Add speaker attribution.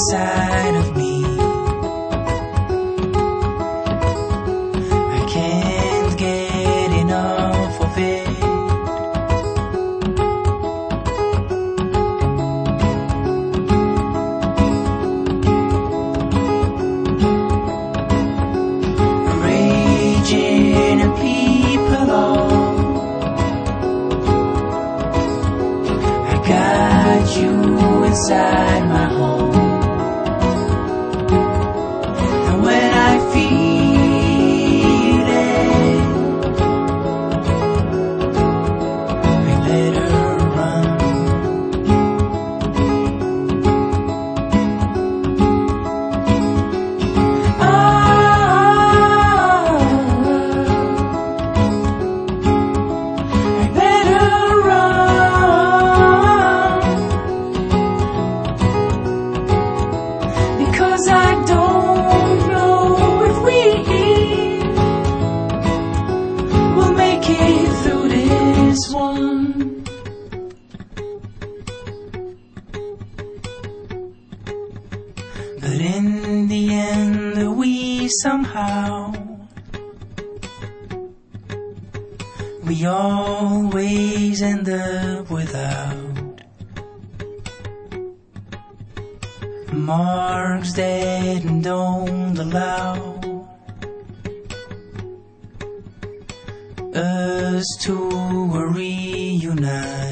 Speaker 1: inside of me. I can't get enough of it. Raging and people all, I got you inside my home. And when I feel it, we better run. I better run, because I don't know if we will make it through this one. But in the end, we somehow, we always end up without marks that don't allow us to reunite.